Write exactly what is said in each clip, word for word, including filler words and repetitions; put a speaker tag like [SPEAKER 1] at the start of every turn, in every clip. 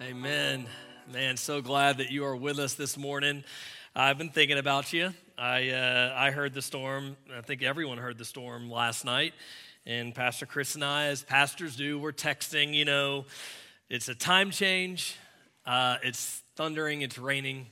[SPEAKER 1] Amen. Man, so glad that you are with us this morning. I've been thinking about you. I uh, I heard the storm. I think everyone heard the storm last night. And Pastor Chris and I, as pastors do, we're texting, you know, it's a time change. Uh, it's thundering. It's raining.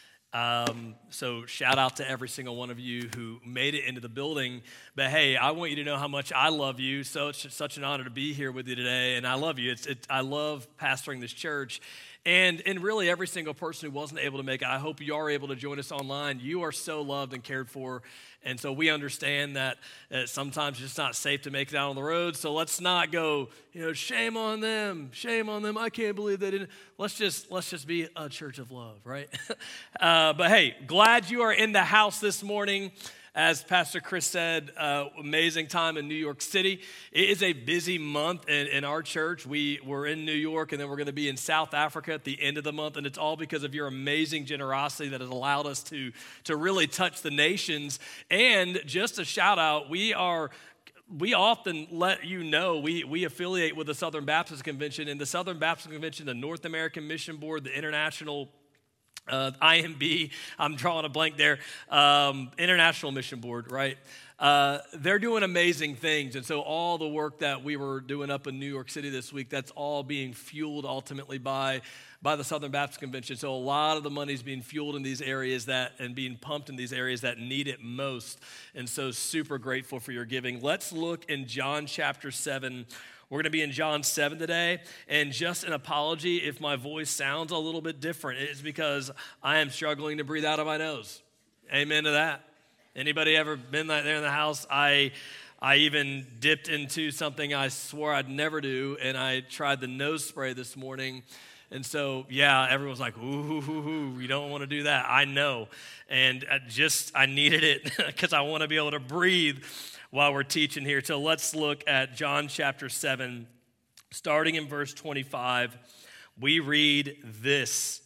[SPEAKER 1] Um, so shout out to every single one of you who made it into the building. But hey, I want you to know how much I love you. So it's such an honor to be here with you today, and I love you. It's it, I love pastoring this church, and and really every single person who wasn't able to make it. I hope you are able to join us online. You are so loved and cared for, and so we understand that uh, sometimes it's just not safe to make it out on the road. So let's not go, you know, shame on them, shame on them. I can't believe they didn't. Let's just let's just be a church of love, right? uh, but hey, glad you are in the house this morning. As Pastor Chris said, uh, amazing time in New York City. It is a busy month in, in our church. We were in New York, and then we're going to be in South Africa at the end of the month, and it's all because of your amazing generosity that has allowed us to, to really touch the nations. And just a shout out, we are we often let you know we, we affiliate with the Southern Baptist Convention, and the Southern Baptist Convention, the North American Mission Board, the International Uh, I M B, I'm drawing a blank there, um, International Mission Board, right? Uh, they're doing amazing things. And so all the work that we were doing up in New York City this week, that's all being fueled ultimately by, by the Southern Baptist Convention. So a lot of the money is being fueled in these areas that and being pumped in these areas that need it most. And so super grateful for your giving. Let's look in John chapter seven. We're going to be in John seven today, and just an apology if my voice sounds a little bit different. It's because I am struggling to breathe out of my nose. Amen to that. Anybody ever been there in the house? I I even dipped into something I swore I'd never do, and I tried the nose spray this morning. And so, yeah, everyone's like, ooh, ooh, ooh, ooh, you don't want to do that. I know. And I just, I needed it because I want to be able to breathe while we're teaching here. So let's look at John chapter seven, starting in verse twenty-five. We read this.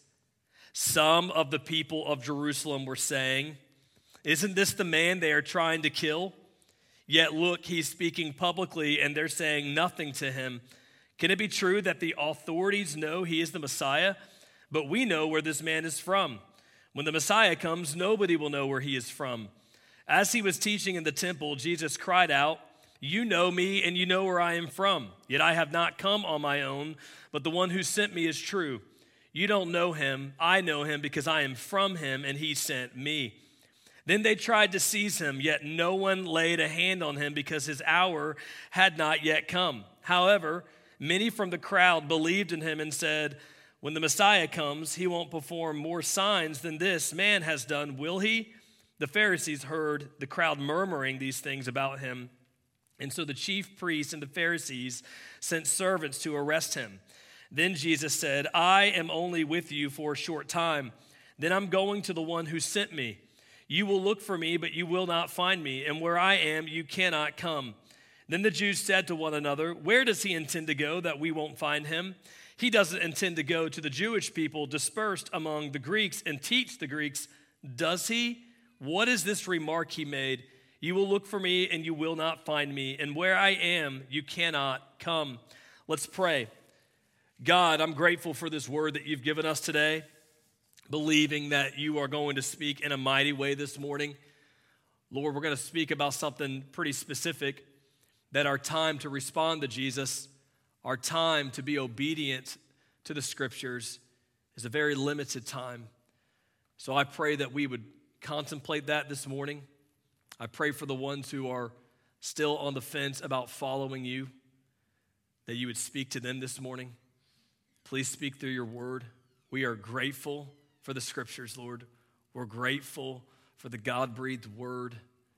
[SPEAKER 1] Some of the people of Jerusalem were saying, "Isn't this the man they are trying to kill? Yet look, he's speaking publicly, and they're saying nothing to him. Can it be true that the authorities know he is the Messiah? But we know where this man is from. When the Messiah comes, nobody will know where he is from." As he was teaching in the temple, Jesus cried out, "You know me, and you know where I am from. Yet I have not come on my own, but the one who sent me is true. You don't know him. I know him because I am from him, and he sent me." Then they tried to seize him, yet no one laid a hand on him because his hour had not yet come. However, many from the crowd believed in him and said, "When the Messiah comes, he won't perform more signs than this man has done, will he?" The Pharisees heard the crowd murmuring these things about him, and so the chief priests and the Pharisees sent servants to arrest him. Then Jesus said, "I am only with you for a short time. Then I'm going to the one who sent me. You will look for me, but you will not find me, and where I am, you cannot come." Then the Jews said to one another, "Where does he intend to go that we won't find him? He doesn't intend to go to the Jewish people dispersed among the Greeks and teach the Greeks, does he? What is this remark he made? You will look for me and you will not find me, and where I am, you cannot come." Let's pray. God, I'm grateful for this word that you've given us today, believing that you are going to speak in a mighty way this morning. Lord, we're going to speak about something pretty specific, that our time to respond to Jesus, our time to be obedient to the scriptures is a very limited time. So I pray that we would contemplate that this morning. I pray for the ones who are still on the fence about following you, that you would speak to them this morning. Please speak through your word. We are grateful for the scriptures, Lord. We're grateful for the God-breathed word.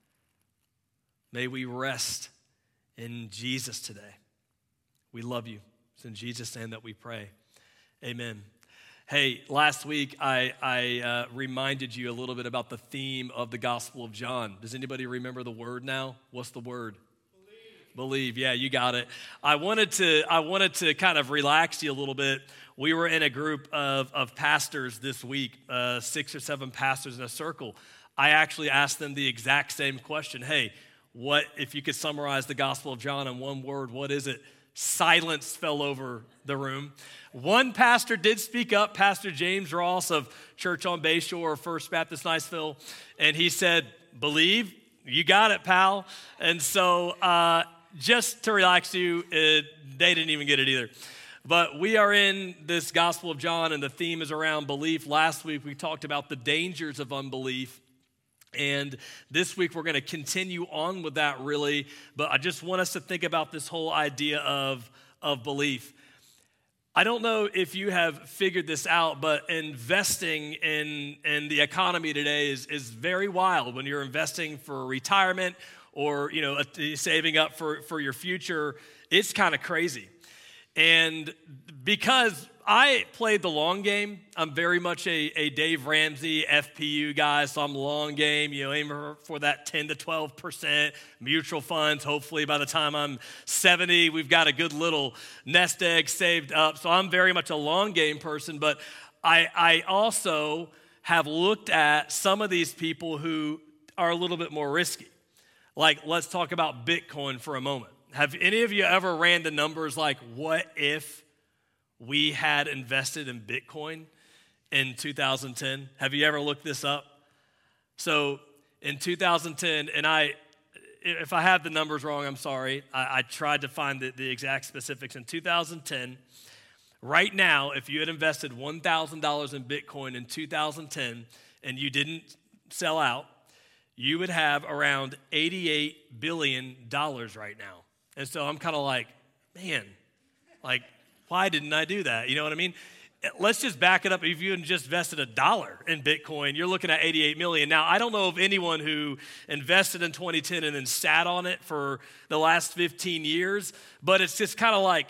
[SPEAKER 1] May we rest in Jesus today. We love you. It's in Jesus' name that we pray. Amen. Hey, last week I, I uh, reminded you a little bit about the theme of the Gospel of John. Does anybody remember the word now? What's the word? Believe. Believe. Yeah, you got it. I wanted to I wanted to kind of relax you a little bit. We were in a group of, of pastors this week, uh, six or seven pastors in a circle. I actually asked them the exact same question. Hey, what if you could summarize the Gospel of John in one word? What is it? silence fell over the room. One pastor did speak up, Pastor James Ross of Church on Bayshore, First Baptist Niceville, and he said, believe, you got it, pal. And so uh, just to relax you, uh, they didn't even get it either. But we are in this Gospel of John, and the theme is around belief. Last week, we talked about the dangers of unbelief. And this week, we're going to continue on with that, really. But I just want us to think about this whole idea of, of belief. I don't know if you have figured this out, but investing in, in the economy today is, is very wild. When you're investing for retirement or, you know, saving up for, for your future, it's kind of crazy. And because I played the long game, I'm very much a, a Dave Ramsey F P U guy, so I'm long game, you know, aim for, for that ten to twelve percent mutual funds. Hopefully by the time I'm seventy, we've got a good little nest egg saved up. So I'm very much a long game person, but I, I also have looked at some of these people who are a little bit more risky. Like, let's talk about Bitcoin for a moment. Have any of you ever ran the numbers like, what if we had invested in Bitcoin in two thousand ten? Have you ever looked this up? So in two thousand ten, and I, if I have the numbers wrong, I'm sorry. I, I tried to find the, the exact specifics. In two thousand ten, right now, if you had invested one thousand dollars in Bitcoin in two thousand ten and you didn't sell out, you would have around eighty-eight billion dollars right now. And so I'm kind of like, man, like, why didn't I do that? You know what I mean? Let's just back it up. If you had just invested a dollar in Bitcoin, you're looking at eighty-eight million. Now, I don't know of anyone who invested in twenty ten and then sat on it for the last fifteen years, but it's just kind of like,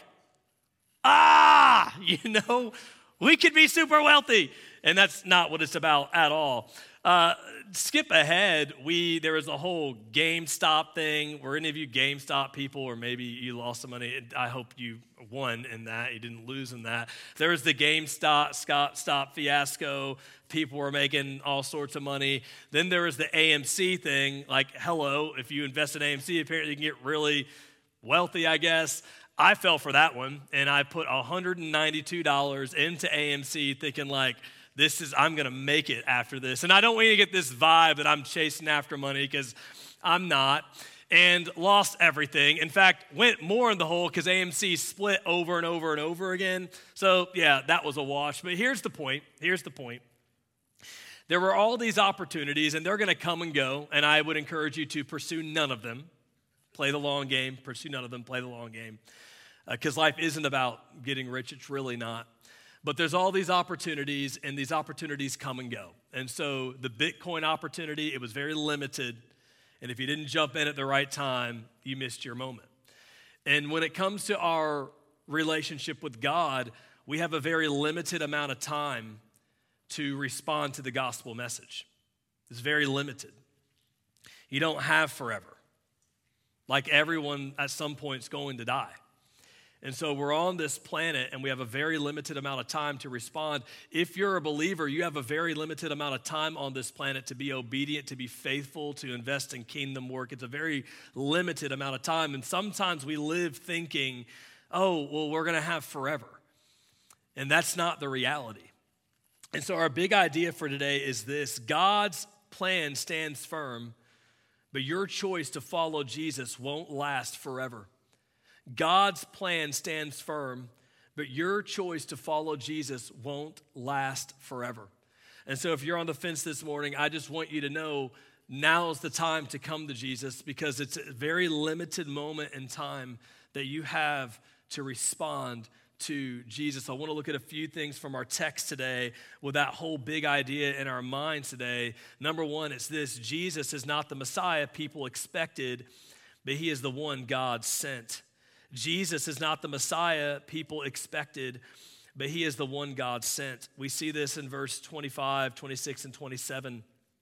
[SPEAKER 1] ah, you know, we could be super wealthy. And that's not what it's about at all. Uh, skip ahead, we there was a whole GameStop thing. Were any of you GameStop people, or maybe you lost some money? I hope you won in that. You didn't lose in that. There was the GameStop stop, stop fiasco. People were making all sorts of money. Then there was the A M C thing. Like, hello, if you invest in A M C, apparently you can get really wealthy, I guess. I fell for that one, and I put one hundred ninety-two dollars into A M C thinking like, This is, I'm going to make it after this. And I don't want you to get this vibe that I'm chasing after money, because I'm not. And lost everything. In fact, went more in the hole because A M C split over and over and over again. So yeah, that was a wash. But here's the point. Here's the point. There were all these opportunities, and they're going to come and go. And I would encourage you to pursue none of them. Play the long game. Pursue none of them. Play the long game. Because uh, life isn't about getting rich. It's really not. But there's all these opportunities, and these opportunities come and go. And so the Bitcoin opportunity, it was very limited. And if you didn't jump in at the right time, you missed your moment. And when it comes to our relationship with God, we have a very limited amount of time to respond to the gospel message. It's very limited. You don't have forever. Like, everyone at some point is going to die. And so we're on this planet, and we have a very limited amount of time to respond. If you're a believer, you have a very limited amount of time on this planet to be obedient, to be faithful, to invest in kingdom work. It's a very limited amount of time. And sometimes we live thinking, oh, well, we're going to have forever. And that's not the reality. And so our big idea for today is this: God's plan stands firm, but your choice to follow Jesus won't last forever. God's plan stands firm, but your choice to follow Jesus won't last forever. And so if you're on the fence this morning, I just want you to know now is the time to come to Jesus, because it's a very limited moment in time that you have to respond to Jesus. I want to look at a few things from our text today with that whole big idea in our minds today. Number one, it's this: Jesus is not the Messiah people expected, but he is the one God sent. Jesus is not the Messiah people expected, but he is the one God sent. We see this in verse twenty-five, twenty-six, and twenty-seven.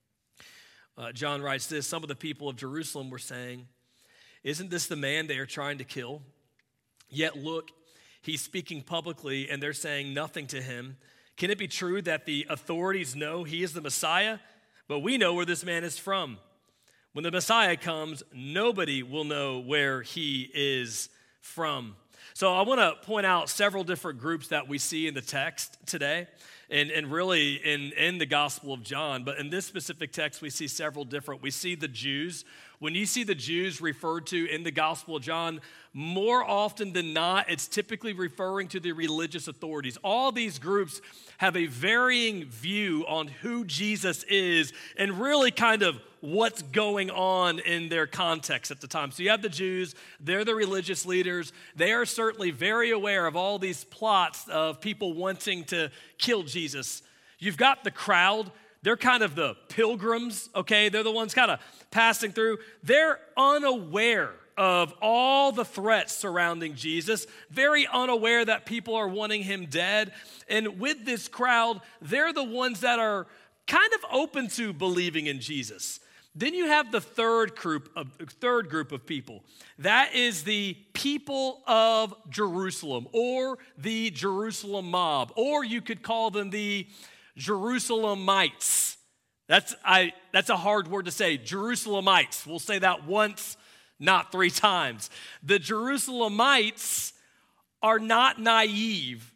[SPEAKER 1] Uh, John writes this: some of the people of Jerusalem were saying, "Isn't this the man they are trying to kill? Yet look, he's speaking publicly, and they're saying nothing to him. Can it be true that the authorities know he is the Messiah? But we know where this man is from. When the Messiah comes, nobody will know where he is from." So I want to point out several different groups that we see in the text today, and, and really in, in the Gospel of John. But in this specific text, we see several different. We see the Jews. When you see the Jews referred to in the Gospel of John, more often than not, it's typically referring to the religious authorities. All these groups have a varying view on who Jesus is and really kind of what's going on in their context at the time. So you have the Jews, they're the religious leaders. They are certainly very aware of all these plots of people wanting to kill Jesus. You've got the crowd. They're kind of the pilgrims, okay? They're the ones kind of passing through. They're unaware of all the threats surrounding Jesus, very unaware that people are wanting him dead. And with this crowd, they're the ones that are kind of open to believing in Jesus. Then you have the third group of third group of people. That is the people of Jerusalem, or the Jerusalem mob, or you could call them the Jerusalemites. That's I that's a hard word to say. Jerusalemites. We'll say that once, not three times. The Jerusalemites are not naive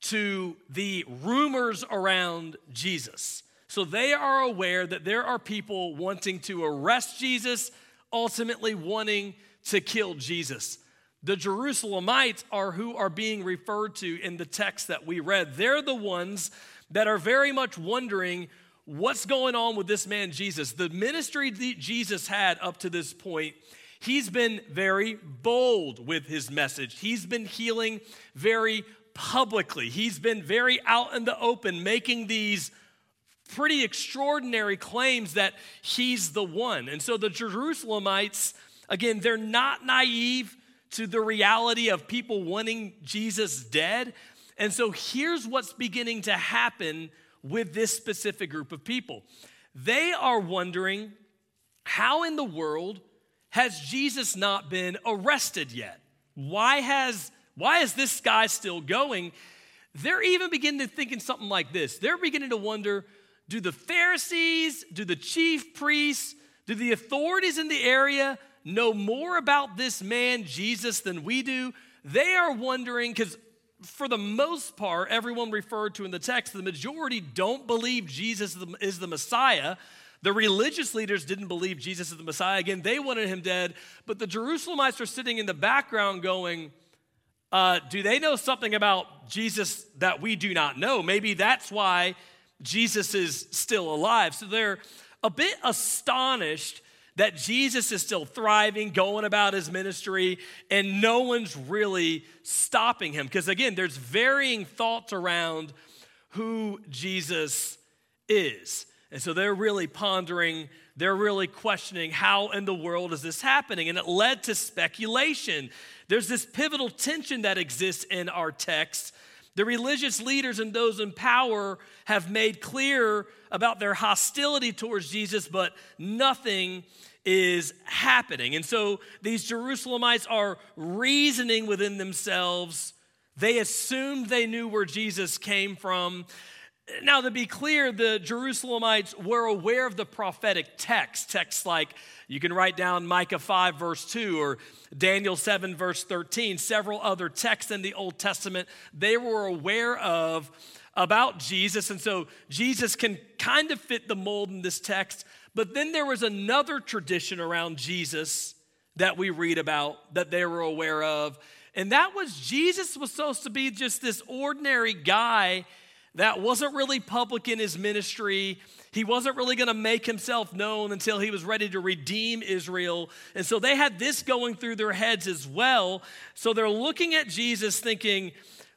[SPEAKER 1] to the rumors around Jesus. So they are aware that there are people wanting to arrest Jesus, ultimately wanting to kill Jesus. The Jerusalemites are who are being referred to in the text that we read. They're the ones that are very much wondering what's going on with this man Jesus. The ministry that Jesus had up to this point, he's been very bold with his message. He's been healing very publicly. He's been very out in the open, making these pretty extraordinary claims that he's the one. And so the Jerusalemites, again, they're not naive to the reality of people wanting Jesus dead. And so here's what's beginning to happen with this specific group of people. They are wondering, how in the world has Jesus not been arrested yet? Why has, why is this guy still going? They're even beginning to think in something like this. They're beginning to wonder, do the Pharisees, do the chief priests, do the authorities in the area know more about this man, Jesus, than we do? They are wondering, because for the most part, everyone referred to in the text, the majority don't believe Jesus is the Messiah. The religious leaders didn't believe Jesus is the Messiah. Again, they wanted him dead. But the Jerusalemites are sitting in the background going, uh, do they know something about Jesus that we do not know? Maybe that's why Jesus is still alive. So they're a bit astonished that Jesus is still thriving, going about his ministry, and no one's really stopping him. Because again, there's varying thoughts around who Jesus is. And so they're really pondering, they're really questioning, how in the world is this happening? And it led to speculation. There's this pivotal tension that exists in our text. The religious leaders and those in power have made clear about their hostility towards Jesus, but nothing is happening. And so these Jerusalemites are reasoning within themselves. They assumed they knew where Jesus came from. Now, to be clear, the Jerusalemites were aware of the prophetic text, texts like you can write down Micah five, verse two, or Daniel seven, verse thirteen, several other texts in the Old Testament they were aware of about Jesus. And so Jesus can kind of fit the mold in this text. But then there was another tradition around Jesus that we read about that they were aware of. And that was Jesus was supposed to be just this ordinary guy that wasn't really public in his ministry. He wasn't really going to make himself known until he was ready to redeem Israel. And so they had this going through their heads as well. So they're looking at Jesus thinking,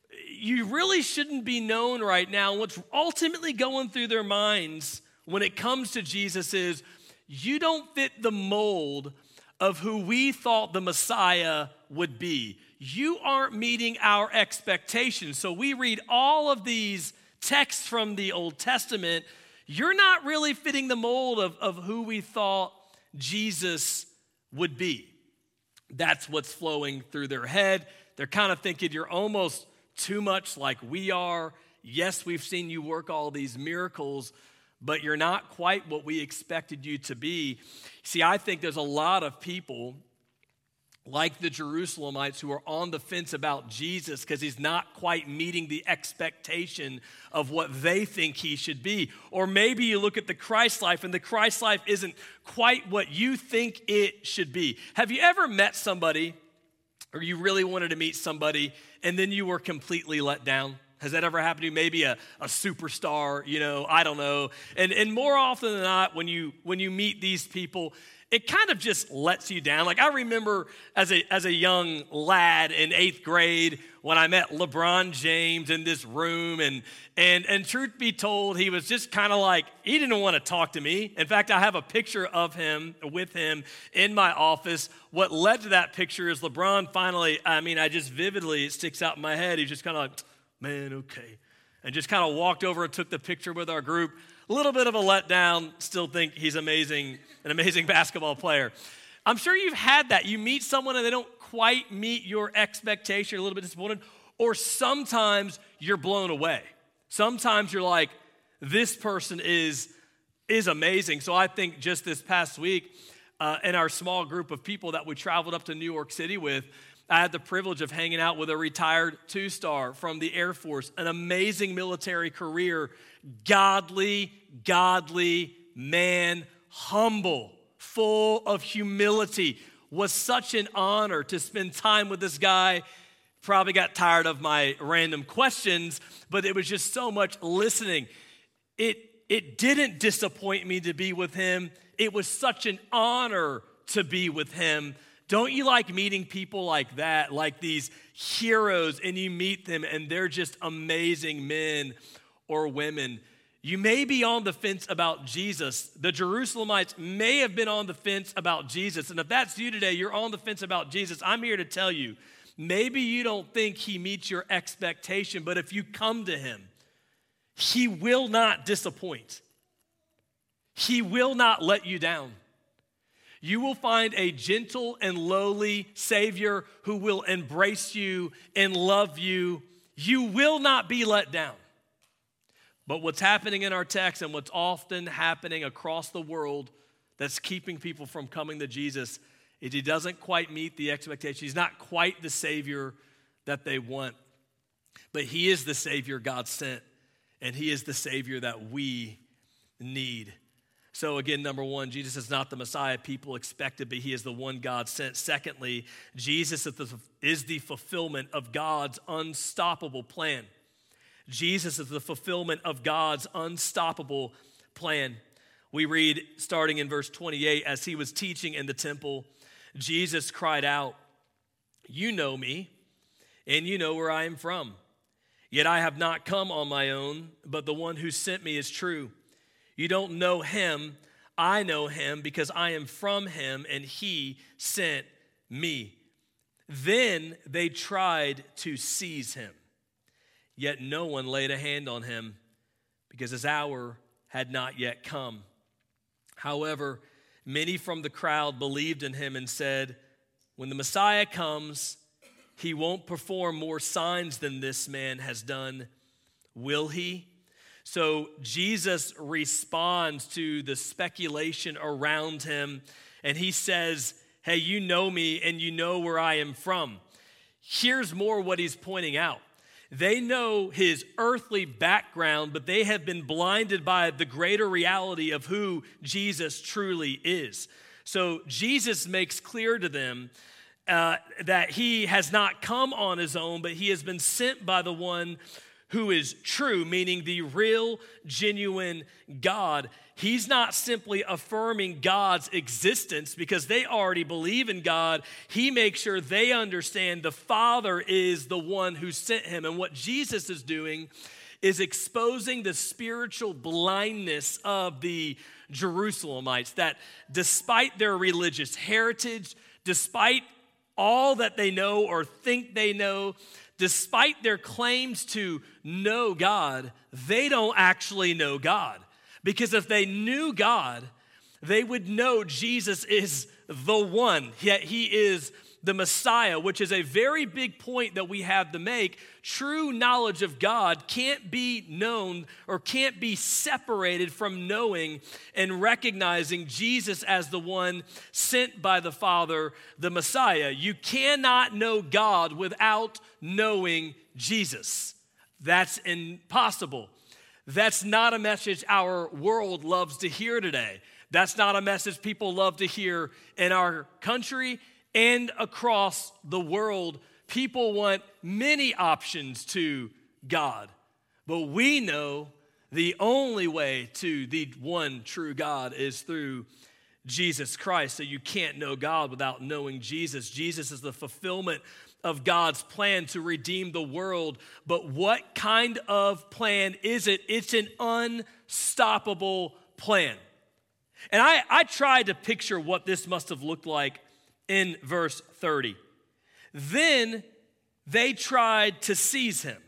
[SPEAKER 1] you really shouldn't be known right now. What's ultimately going through their minds when it comes to Jesus is, you don't fit the mold of who we thought the Messiah would be. You aren't meeting our expectations. So we read all of these texts from the Old Testament. You're not really fitting the mold of, of who we thought Jesus would be. That's what's flowing through their head. They're kind of thinking you're almost too much like we are. Yes, we've seen you work all these miracles, but you're not quite what we expected you to be. See, I think there's a lot of people like the Jerusalemites who are on the fence about Jesus because he's not quite meeting the expectation of what they think he should be. Or maybe you look at the Christ life and the Christ life isn't quite what you think it should be. Have you ever met somebody, or you really wanted to meet somebody, and then you were completely let down? Has that ever happened to you? Maybe a, a superstar, you know, I don't know. And and more often than not, when you when you meet these people, it kind of just lets you down. Like I remember as a as a young lad in eighth grade when I met LeBron James in this room, and and and truth be told, he was just kind of like, he didn't want to talk to me. In fact, I have a picture of him with him in my office. What led to that picture is LeBron finally, I mean, I just vividly, it sticks out in my head. He's just kind of like, man, okay. And just kind of walked over and took the picture with our group. A little bit of a letdown, still think he's amazing, an amazing basketball player. I'm sure you've had that. You meet someone and they don't quite meet your expectation, you're a little bit disappointed, or sometimes you're blown away. Sometimes you're like, this person is, is amazing. So I think just this past week, uh, in our small group of people that we traveled up to New York City with, I had the privilege of hanging out with a retired two-star from the Air Force, an amazing military career, godly, godly man, humble, full of humility. Was such an honor to spend time with this guy. Probably got tired of my random questions, but it was just so much listening. It, it didn't disappoint me to be with him. It was such an honor to be with him. Don't you like meeting people like that, like these heroes, and you meet them and they're just amazing men or women? You may be on the fence about Jesus. The Jerusalemites may have been on the fence about Jesus. And if that's you today, you're on the fence about Jesus, I'm here to tell you, maybe you don't think he meets your expectation, but if you come to him, he will not disappoint. He will not let you down. You will find a gentle and lowly Savior who will embrace you and love you. You will not be let down. But what's happening in our text and what's often happening across the world that's keeping people from coming to Jesus is he doesn't quite meet the expectation. He's not quite the Savior that they want. But he is the Savior God sent, and he is the Savior that we need. So again, number one, Jesus is not the Messiah people expected, but he is the one God sent. Secondly, Jesus is the, is the fulfillment of God's unstoppable plan. Jesus is the fulfillment of God's unstoppable plan. We read, starting in verse twenty-eight, as he was teaching in the temple, Jesus cried out, "You know me, and you know where I am from. Yet I have not come on my own, but the one who sent me is true. You don't know him, I know him, because I am from him, and he sent me." Then they tried to seize him, yet no one laid a hand on him, because his hour had not yet come. However, many from the crowd believed in him and said, "When the Messiah comes, he won't perform more signs than this man has done, will he?" So Jesus responds to the speculation around him, and he says, "Hey, you know me and you know where I am from." Here's more what he's pointing out. They know his earthly background, but they have been blinded by the greater reality of who Jesus truly is. So Jesus makes clear to them uh, that he has not come on his own, but he has been sent by the one who is true, meaning the real, genuine God. He's not simply affirming God's existence because they already believe in God. He makes sure they understand the Father is the one who sent him. And what Jesus is doing is exposing the spiritual blindness of the Jerusalemites, that despite their religious heritage, despite all that they know or think they know, despite their claims to know God, they don't actually know God. Because if they knew God, they would know Jesus is the one. Yet he is the Messiah, which is a very big point that we have to make. True knowledge of God can't be known or can't be separated from knowing and recognizing Jesus as the one sent by the Father, the Messiah. You cannot know God without knowing Jesus. That's impossible. That's not a message our world loves to hear today. That's not a message people love to hear in our country and across the world. People want many options to God, but we know the only way to the one true God is through Jesus Christ. So you can't know God without knowing Jesus. Jesus is the fulfillment of God's plan to redeem the world. But what kind of plan is it? It's an unstoppable plan. And I, I tried to picture what this must have looked like in verse thirty. Then they tried to seize him,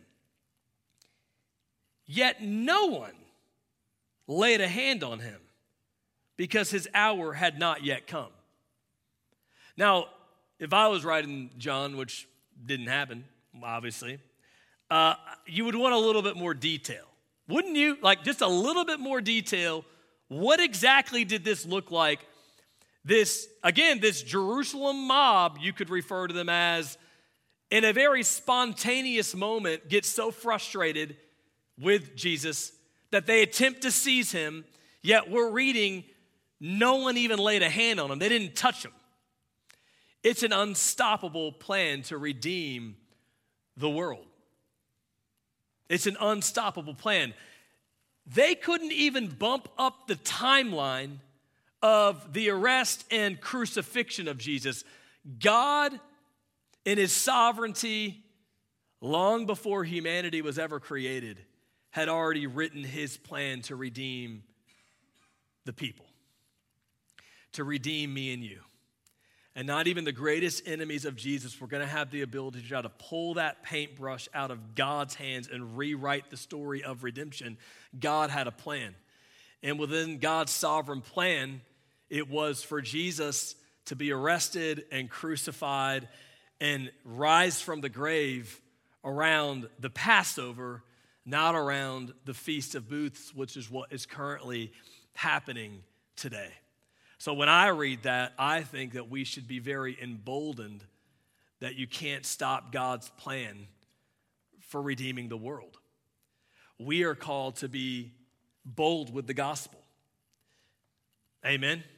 [SPEAKER 1] yet no one laid a hand on him because his hour had not yet come. Now, if I was writing John, which didn't happen, obviously, uh, you would want a little bit more detail. Wouldn't you? Like just a little bit more detail. What exactly did this look like? This, again, this Jerusalem mob, you could refer to them as, in a very spontaneous moment, gets so frustrated with Jesus that they attempt to seize him, yet we're reading no one even laid a hand on him. They didn't touch him. It's an unstoppable plan to redeem the world. It's an unstoppable plan. They couldn't even bump up the timeline of the arrest and crucifixion of Jesus. God, in his sovereignty, long before humanity was ever created, had already written his plan to redeem the people, to redeem me and you. And not even the greatest enemies of Jesus were going to have the ability to try to pull that paintbrush out of God's hands and rewrite the story of redemption. God had a plan. And within God's sovereign plan, it was for Jesus to be arrested and crucified and rise from the grave around the Passover, not around the Feast of Booths, which is what is currently happening today. So when I read that, I think that we should be very emboldened that you can't stop God's plan for redeeming the world. We are called to be bold with the gospel. Amen?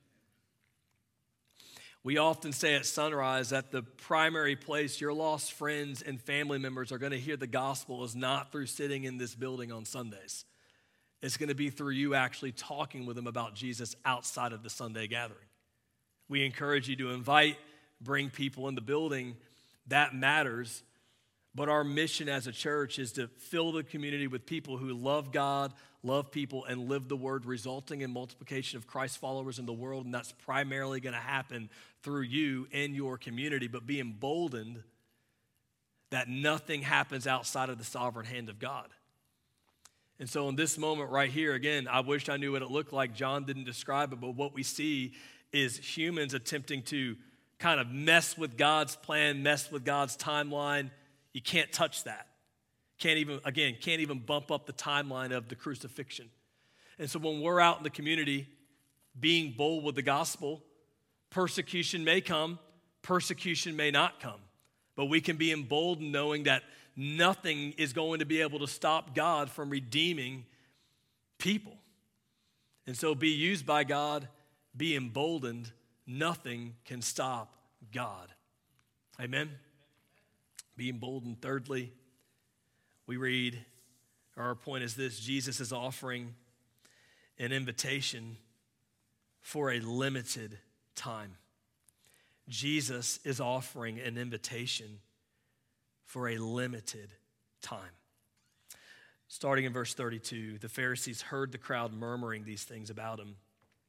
[SPEAKER 1] We often say at Sunrise that the primary place your lost friends and family members are going to hear the gospel is not through sitting in this building on Sundays. It's going to be through you actually talking with them about Jesus outside of the Sunday gathering. We encourage you to invite, bring people in the building. That matters. But our mission as a church is to fill the community with people who love God, love people, and live the word, resulting in multiplication of Christ followers in the world. And that's primarily going to happen through you and your community. But be emboldened that nothing happens outside of the sovereign hand of God. And so in this moment right here, again, I wish I knew what it looked like. John didn't describe it, but what we see is humans attempting to kind of mess with God's plan, mess with God's timeline. You can't touch that. Can't even, again, can't even bump up the timeline of the crucifixion. And so when we're out in the community being bold with the gospel, persecution may come, persecution may not come. But we can be emboldened knowing that nothing is going to be able to stop God from redeeming people. And so be used by God, be emboldened. Nothing can stop God. Amen? Be emboldened. Thirdly, we read, or our point is this: Jesus is offering an invitation for a limited time. Jesus is offering an invitation for a limited time. Starting in verse thirty-two, the Pharisees heard the crowd murmuring these things about him.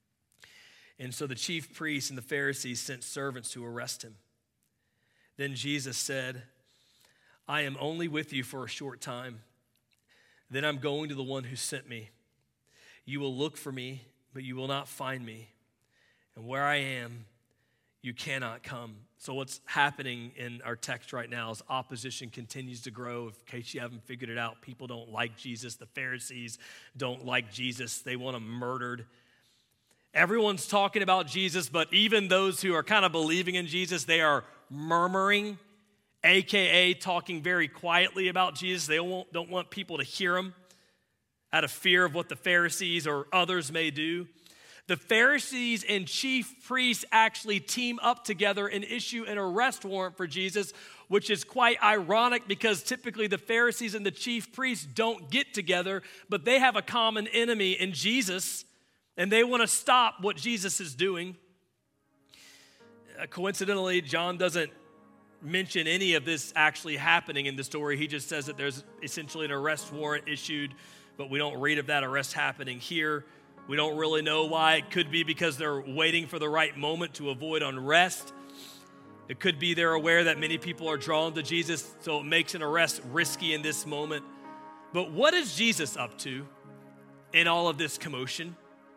[SPEAKER 1] And so the chief priests and the Pharisees sent servants to arrest him. Then Jesus said, I am only with you for a short time. Then I'm going to the one who sent me. You will look for me, but you will not find me. And where I am, you cannot come. So what's happening in our text right now is opposition continues to grow. In case you haven't figured it out, people don't like Jesus. The Pharisees don't like Jesus. They want him murdered. Everyone's talking about Jesus, but even those who are kind of believing in Jesus, they are murmuring, A K A talking very quietly about Jesus. They don't, don't want people to hear him out of fear of what the Pharisees or others may do. The Pharisees and chief priests actually team up together and issue an arrest warrant for Jesus, which is quite ironic because typically the Pharisees and the chief priests don't get together, but they have a common enemy in Jesus, and they want to stop what Jesus is doing. Uh, coincidentally, John doesn't mention any of this actually happening in the story. He just says that there's essentially an arrest warrant issued, but we don't read of that arrest happening here. We don't really know why. It could be because they're waiting for the right moment to avoid unrest. It could be they're aware that many people are drawn to Jesus, so it makes an arrest risky in this moment. But what is Jesus up to in all of this commotion?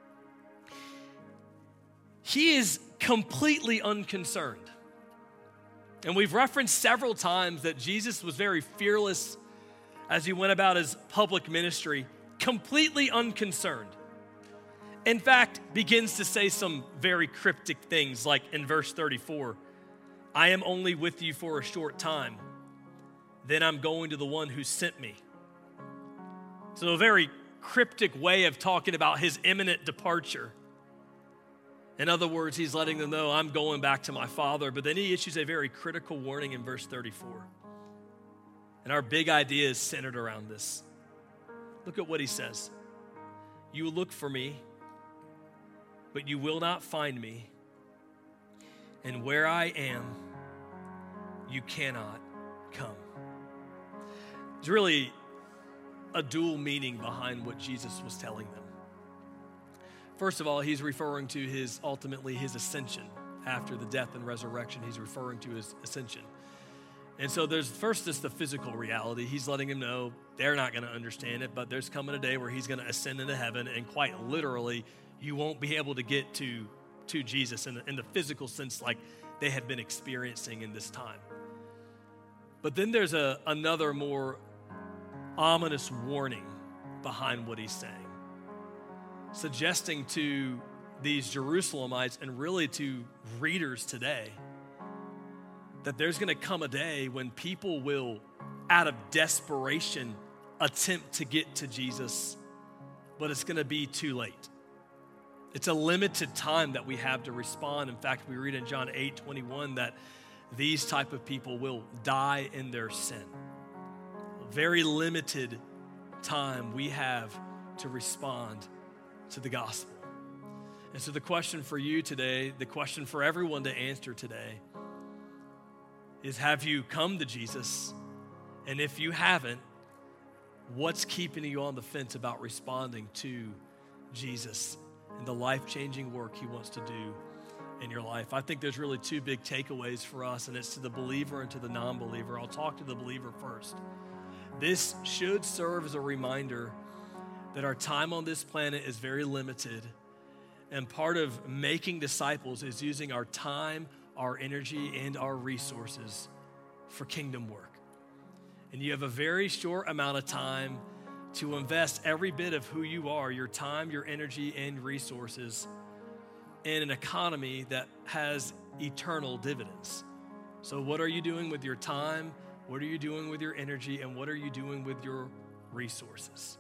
[SPEAKER 1] He is completely unconcerned. And we've referenced several times that Jesus was very fearless as he went about his public ministry, completely unconcerned. In fact, begins to say some very cryptic things, like in verse thirty-four, I am only with you for a short time, then I'm going to the one who sent me. So a very cryptic way of talking about his imminent departure. In other words, he's letting them know, I'm going back to my Father, but then he issues a very critical warning in verse thirty-four. And our big idea is centered around this. Look at what he says. You will look for me, but you will not find me. And where I am, you cannot come. There's really a dual meaning behind what Jesus was telling them. First of all, he's referring to his, ultimately his ascension. After the death and resurrection, he's referring to his ascension. And so there's first this the physical reality. He's letting them know they're not going to understand it, but there's coming a day where he's going to ascend into heaven, and quite literally, you won't be able to get to, to Jesus in the, in the physical sense like they had been experiencing in this time. But then there's a, another more ominous warning behind what he's saying, suggesting to these Jerusalemites and really to readers today that there's going to come a day when people will, out of desperation, attempt to get to Jesus, but it's going to be too late. It's a limited time that we have to respond. In fact, we read in John eight twenty-one that these type of people will die in their sin. A very limited time we have to respond to the gospel. And so the question for you today, the question for everyone to answer today is, have you come to Jesus? And if you haven't, what's keeping you on the fence about responding to Jesus and the life-changing work he wants to do in your life? I think there's really two big takeaways for us, and it's to the believer and to the non-believer. I'll talk to the believer first. This should serve as a reminder that our time on this planet is very limited, and part of making disciples is using our time, our energy, and our resources for kingdom work. And you have a very short amount of time to invest every bit of who you are, your time, your energy, and resources in an economy that has eternal dividends. So what are you doing with your time? What are you doing with your energy? And what are you doing with your resources?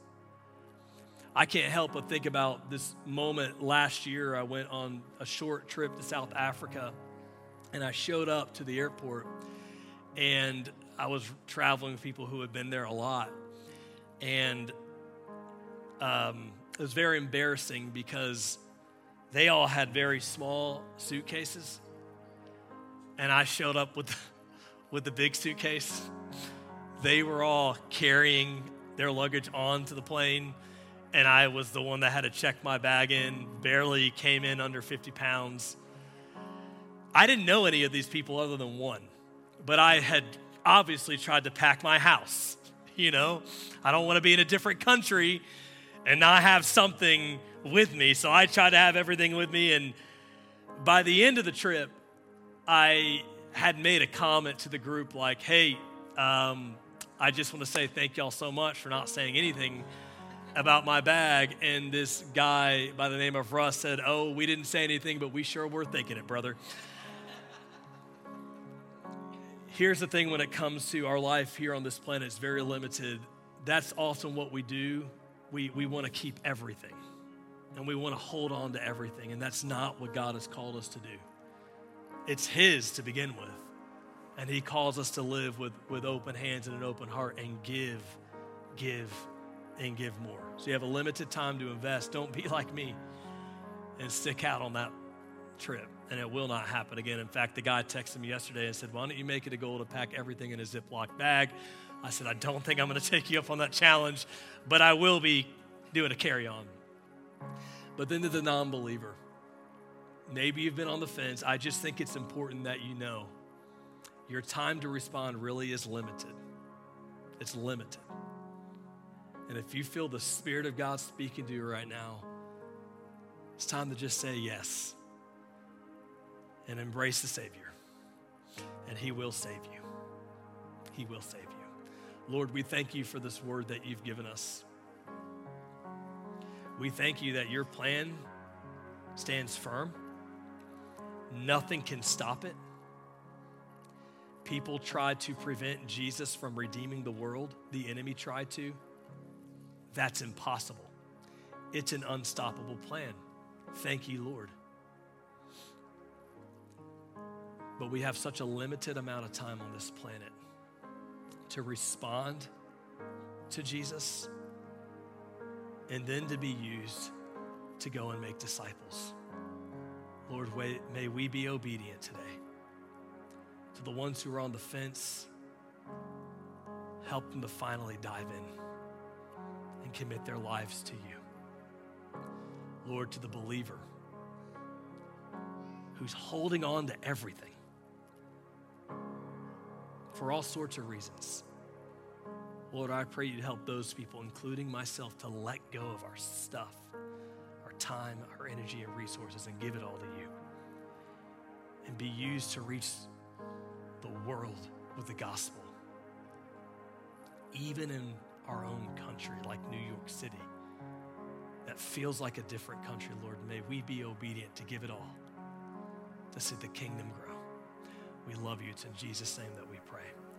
[SPEAKER 1] I can't help but think about this moment last year. I went on a short trip to South Africa, and I showed up to the airport, and I was traveling with people who had been there a lot. And um, it was very embarrassing because they all had very small suitcases, and I showed up with, with the big suitcase. They were all carrying their luggage onto the plane, and I was the one that had to check my bag in, barely came in under fifty pounds. I didn't know any of these people other than one, but I had obviously tried to pack my house. You know, I don't want to be in a different country and not have something with me. So I tried to have everything with me. And by the end of the trip, I had made a comment to the group like, hey, um, I just want to say thank y'all so much for not saying anything about my bag. And this guy by the name of Russ said, oh, we didn't say anything, but we sure were thinking it, brother. Here's the thing when it comes to our life here on this planet, it's very limited. That's often what we do. We, we want to keep everything, and we want to hold on to everything, and that's not what God has called us to do. It's His to begin with, and He calls us to live with, with open hands and an open heart and give, give, and give more. So you have a limited time to invest. Don't be like me and stick out on that trip, and it will not happen again. In fact, the guy texted me yesterday and said, why don't you make it a goal to pack everything in a Ziploc bag? I said, I don't think I'm going to take you up on that challenge, but I will be doing a carry-on. But then to the non-believer, maybe you've been on the fence. I just think it's important that you know your time to respond really is limited. It's limited. And if you feel the Spirit of God speaking to you right now, it's time to just say yes and embrace the Savior, and He will save you. He will save you. Lord, we thank you for this word that you've given us. We thank you that your plan stands firm. Nothing can stop it. People tried to prevent Jesus from redeeming the world. The enemy tried to. That's impossible. It's an unstoppable plan. Thank you, Lord. But we have such a limited amount of time on this planet to respond to Jesus and then to be used to go and make disciples. Lord, may we be obedient today. To the ones who are on the fence, help them to finally dive in and commit their lives to you. Lord, to the believer who's holding on to everything for all sorts of reasons. Lord, I pray you'd help those people, including myself, to let go of our stuff, our time, our energy, and resources, and give it all to you. And be used to reach the world with the gospel. Even in our own country, like New York City, that feels like a different country, Lord, may we be obedient to give it all, to see the kingdom grow. We love you. It's in Jesus' name that we pray.